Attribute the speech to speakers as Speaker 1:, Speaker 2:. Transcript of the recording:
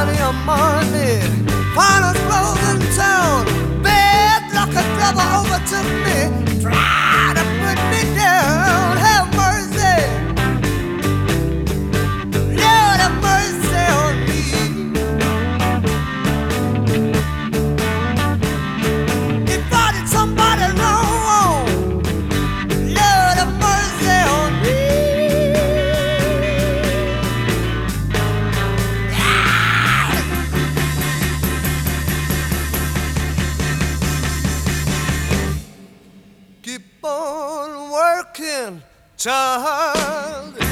Speaker 1: plenty of money. Finest clothes in town. Bad luck and trouble overtook me. Try to put me down. Have mercy. Lord have mercy on me. If I did somebody wrong, Lord have mercy on me. Keep on working, child.